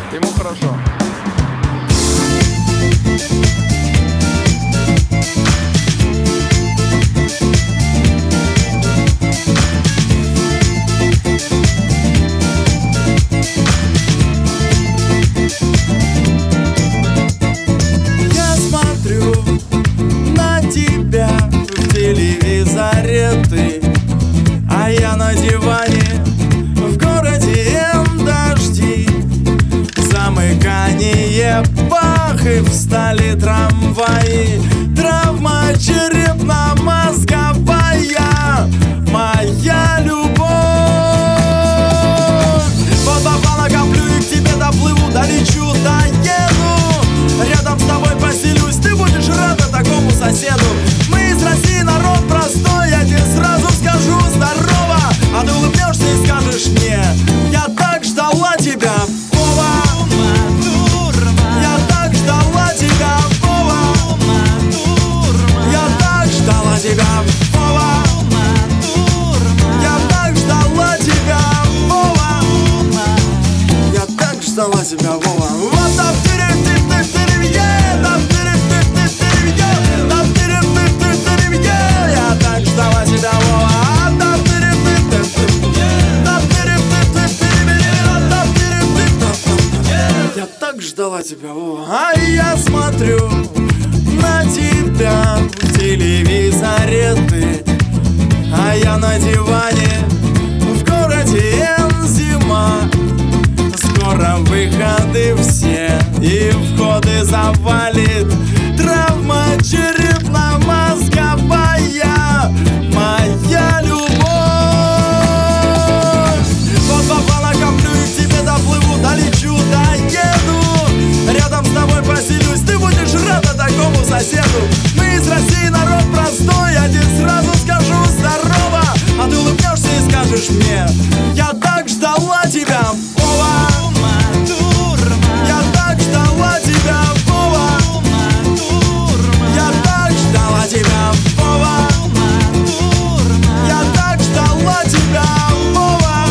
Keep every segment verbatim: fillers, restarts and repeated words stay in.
Ему хорошо. Я смотрю на тебя в телевизоре ты, а я на диване в городе дожди. Замыкание, бах, и встали трамваи. Травма черепно-мозговая, моя любовь. Вот попала, коплю и к тебе доплыву, долечу, доеду. Рядом с тобой поселюсь, ты будешь рада такому соседу. Мы из России, народ простой, я тебе сразу скажу здорово. А ты улыбнешься и скажешь мне: я так ждала тебя, Вова. Я так ждала тебя, Вова. Я так ждала тебя, Вова. Я так ждала тебя, Вова. Я так ждала тебя, Вова. Вот так ты ты ты ты там ты ты ты ты там ты ты ты ты я так ждала тебя, Вова. Там ты ты ты ты там ты ты ты ты я так ждала тебя, Вова. А я смотрю на тебя в телевизоре ты, а я на диване в городе зима. Скоро выходы все и входы завалит. Травма черепно-мозговая, моя любовь. Вот попала, коплю и к тебе доплыву, долечу, доеду. Рядом с тобой поселюсь, ты будешь рада такому соседу. Мы из России, народ простой, я тебе сразу скажу здорово. А ты улыбнешься и скажешь мне: я так ждала тебя, Вова. Я так ждала тебя, Вова. Я так ждала тебя, Вова. Я так ждала тебя, Вова.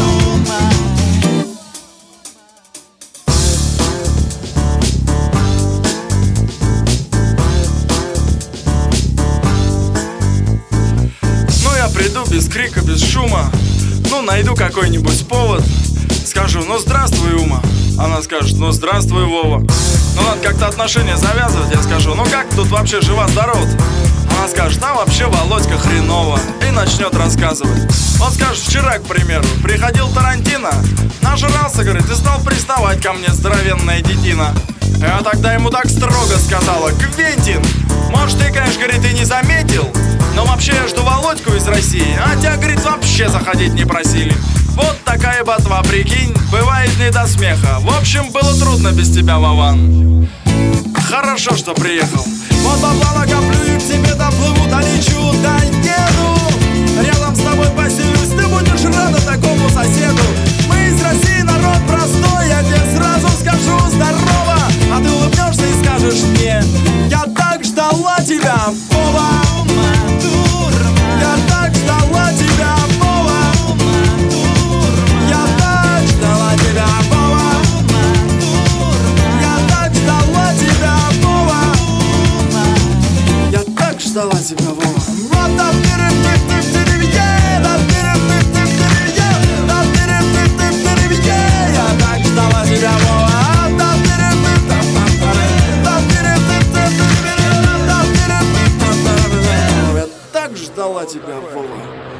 Ну я приду без крика, без шума. Ну найду какой-нибудь повод. Скажу: ну здравствуй, Ума. Она скажет: ну здравствуй, Вова. Ну надо как-то отношения завязывать. Я скажу: ну как тут вообще жива-здорова? Она скажет: а вообще, Володька, хреново. И начнет рассказывать. Он скажет: вчера, к примеру, приходил Тарантино, нажрался, говорит, и стал приставать ко мне, здоровенная детина. Я тогда ему так строго сказала: Квентин, может, ты, конечно, говорит, и не заметил, но вообще я жду Володьку из России, а тебя, говорит, вообще заходить не просили. Вот такая ботва, прикинь, бывает не до смеха. В общем, было трудно без тебя, Вован. Хорошо, что приехал. Вот поплава, коплю и к тебе доплыву, долечу, доеду. Рядом с тобой поселюсь, ты будешь рада такому соседу. Мы из России, народ простой, я тебе сразу скажу здорово. А ты улыбнешься и скажешь мне: я так ждала тебя, Вова. Я так ждала тебя, Вова. Я так ждала тебя, Вова. Я так ждала тебя, Вова. Я так ждала тебя, Вова. Я так ждала тебя, Вова.